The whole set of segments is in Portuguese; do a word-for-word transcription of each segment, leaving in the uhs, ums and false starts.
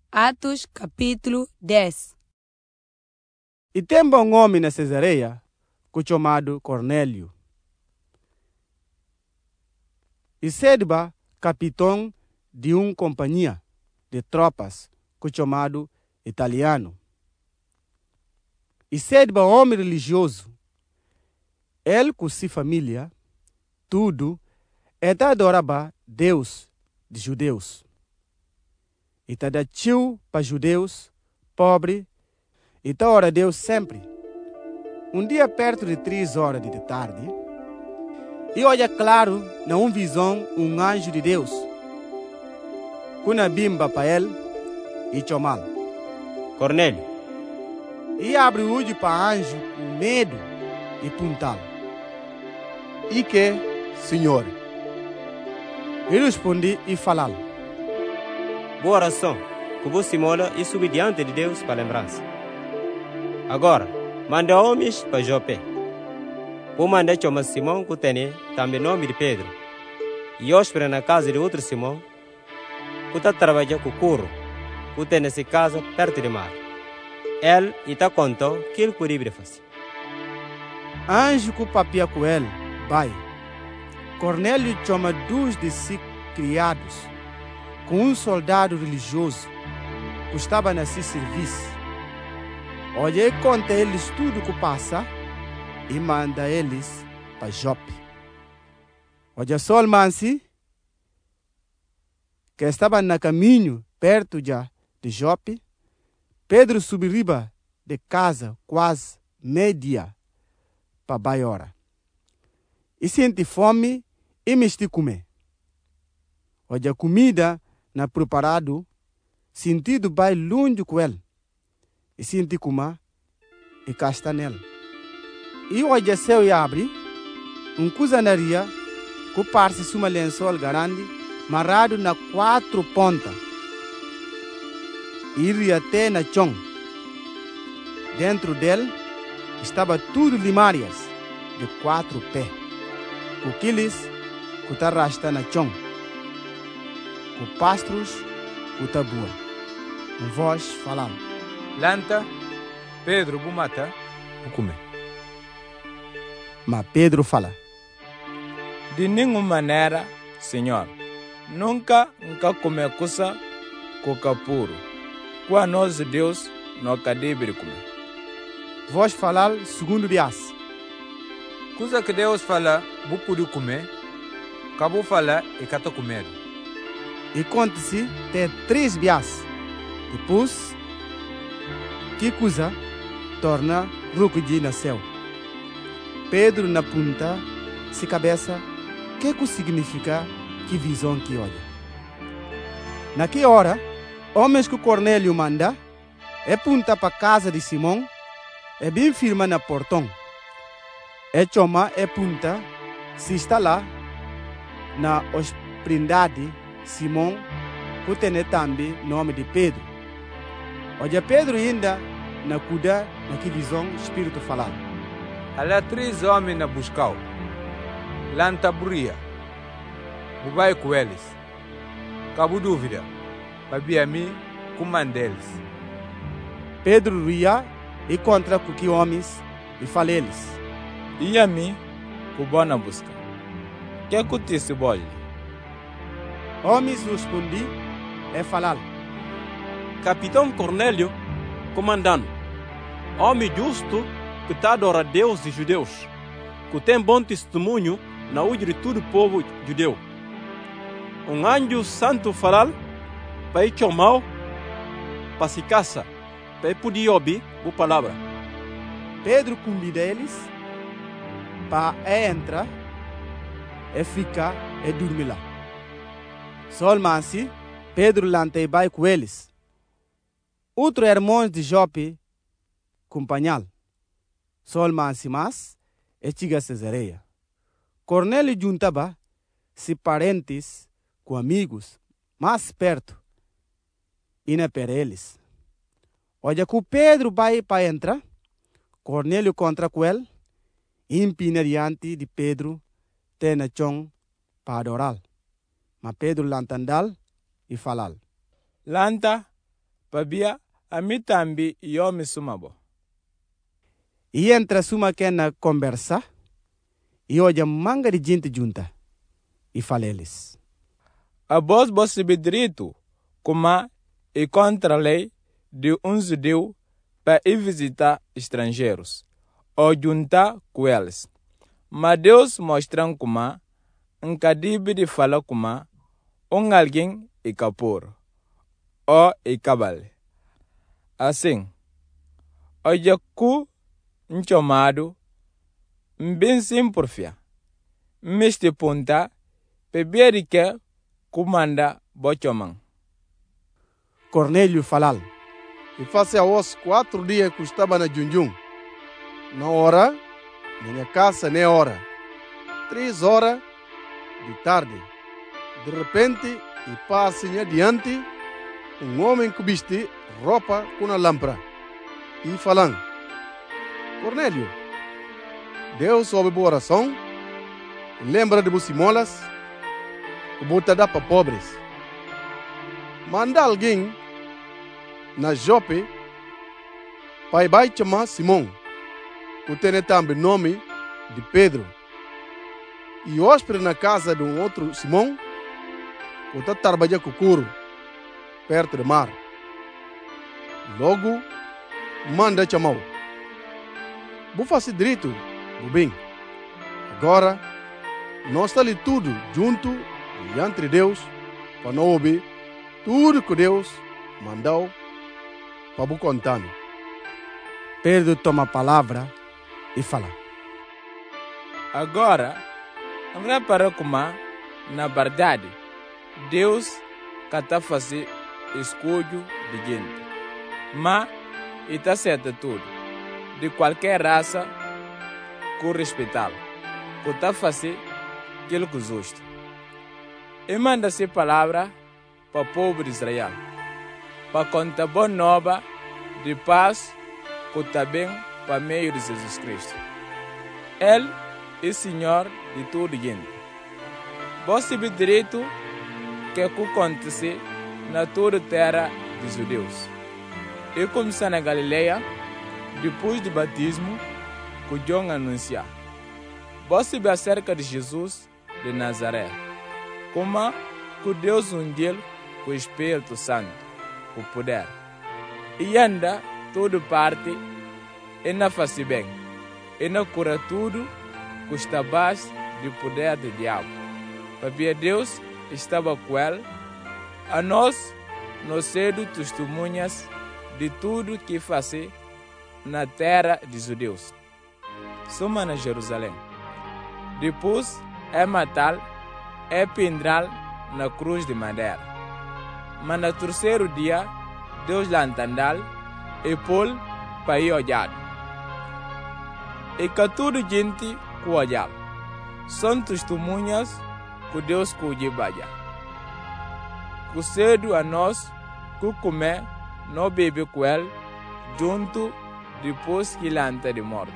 Atos capítulo dez. E tempo um homem na Cesareia, chamado Cornélio. E Sedba, capitão de uma companhia de tropas, chamado Italiano. E Sedba, homem religioso, ele com sua família, tudo, ele adorava Deus de judeus. E está dando para judeus, pobre, e está ora Deus sempre. Um dia perto de três horas de tarde, e olha claro, na uma visão, um anjo de Deus, com uma bimba para ele, e chamá-lo. Cornélio. E abre o olho para o anjo com medo e puntá-lo. E que, Senhor? Ele responde e falá-lo. Boa oração, que você mola e subir diante de Deus para lembrança. Agora, manda homens para Jope. Vou mandar chamar Simão, que tem também nome de Pedro. E hospeda na casa de outro Simão, que está trabalhando com o curro, que tem nessa casa perto do mar. Ele está contando que ele poderia fazer. Anjo que papia com ele, vai. Cornélio chama dois de seus criados, com um soldado religioso que estava nesse serviço. Olha e conta eles tudo que passa e manda eles para Jope. Olha só o mansi, que estava no caminho perto já de Jope. Pedro subiu riba de casa quase meia-dia para baiora. E sente fome e me estou comer. Olha a comida na preparado, sentido vai longe com ele. E sente comer e casta nele. E olha céu e abre, um cozanaria que parece uma lençol grande, marrado na quatro pontas. E ir até na chão. Dentro dele estava tudo limárias de quatro pés. Com aqueles que está arrasta na chão. Com pastros que está boa. Um voz falando. Lanta, Pedro, bumata, o comer. Mas Pedro fala. De nenhuma maneira, Senhor, nunca nunca comer coisa coca puro. Com a nós Deus, não cadebre comer. Voz falar segundo bias. Coisa que Deus fala, vou poder comer. Acabou falar e cata comer. E conta-se ter três bias. Depois, que coisa torna ruco de nasceu. Pedro na punta, se cabeça, que que significa que visão que olha. Naquela hora, homens que Cornélio manda, é punta para casa de Simão, é bem firme na portão. É chama é punta, se está lá, na hospedade Simão, que tem também nome de Pedro. Olha Pedro ainda na cuida naquela visão espírito falando. Há três homens na buscar. Lanta buria. Bubai com eles. Cabo dúvida. Babi a mim com um deles. Pedro ria e contra com que homens e fala eles. E a mim com boa busca. Que acontece boy? Homens respondi é falar. Capitão Cornélio, comandante, homem justo que está adora Deus e judeus, que tem bom testemunho na olho de todo o povo judeu. Um anjo santo falar para ir chamar para se casa, para ir poder ouvir a palavra. Pedro convida eles para entrar e ficar e dormir lá. Só assim, Pedro lantei vai com eles. Outro irmão de Jope, companhal. Só assim mais, e chega a Cesareia. Cornélio juntava se parentes com amigos mais perto e na per eles. Olha que Pedro vai para entrar, Cornélio contra com ele, impina diante de Pedro, tem na chão para adorar. Mas Pedro lantandal e falar. Lanta, Pabia, a mim também eu me sumabo. E entra suma que na conversa, e olha manga de gente junta, e fala eles. A voz você direito, como e contra a lei de um judeu para ir visitar estrangeiros, ou juntar com eles. Mas Deus mostra como um cadibe de fala como um alguém e capor, ou e cabale. Assim, olha cu um chamado, bem sim porfia, meste ponta, peberi que comanda bochoman. Cornélio falal. E face a os quatro dias que estava na Junjun. Na hora, na minha casa, nem hora. Três horas de tarde. De repente, e passa adiante, um homem que veste roupa com uma lâmpada. E falando, Cornélio, Deus ouve boa oração, lembra de você molas, que bota dar para pobres. Manda alguém na Jope para vai chamar Simão, que tem também nome de Pedro. E hóspede na casa de um outro Simão, que está trabalhando com o couro, perto do mar. Logo, manda chamar. Vou fazer direito, vou bem. Agora, nós estamos ali tudo junto, diante de Deus, para não ouvir tudo que Deus mandou para vos contar. Pedro toma a palavra e fala. Agora, não para como, na verdade, Deus está fazendo escolho de gente. Mas está certo tudo, de qualquer raça, com respeitá-lo, que está fazendo aquilo que é justo. E manda-se palavra para o povo de Israel, para contar boa nova de paz, que também para meio de Jesus Cristo. Ele é Senhor de toda gente. Você tem direito que acontece na toda terra dos judeus. E começar na Galileia, depois do batismo, que João anuncia. Você vê acerca de Jesus de Nazaré, como que Deus ungeu com o Espírito Santo, o poder. E anda toda parte, e não faz bem, e não cura tudo, que está abaixo do poder do diabo. Porque Deus estava com ele, a nós, nós sendo testemunhas de tudo que faz na terra dos judeus. Soma na Jerusalém. Depois é matar, é pendrar na cruz de madeira. Mas no terceiro dia, Deus lá entendeu e pôs para ir olhar. E que toda gente que olhar são testemunhas que Deus cuide baia. Que cedo a nós que comer, não bebe com ele, junto depois que ele anda de morte.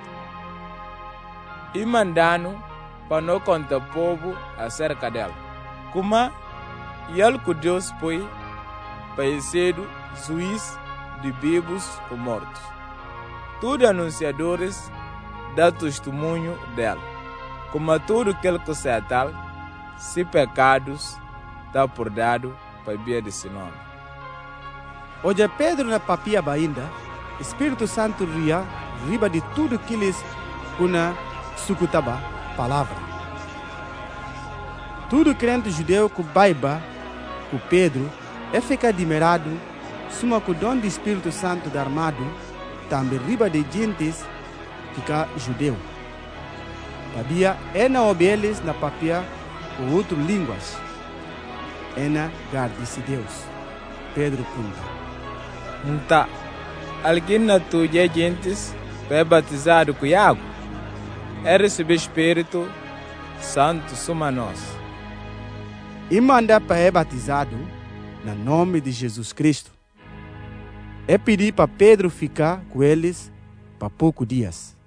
E mandando para não contar o povo acerca dela. Como ele que Deus põe para ser juiz de vivos ou mortos. Todos anunciadores dão testemunho dela. Como tudo aquilo que se é tal, se pecados está por dado para ver desse nome. Hoje Pedro na papia ainda, Espírito Santo ria, riba de tudo que eles kuna sukutaba, palavra. Tudo crente judeu que baiba, com Pedro, é ficar admirado, suma que o dom do Espírito Santo da armado, também riba de gentes, fica judeu. Sabia, é na obeles na papia com outras línguas. É na guarda-se Deus. Pedro punta. Tá. Alguém na tua gentes é batizado com água. É receber Espírito Santo suma nós. E manda para é batizado no nome de Jesus Cristo. É pedir para Pedro ficar com eles para poucos dias.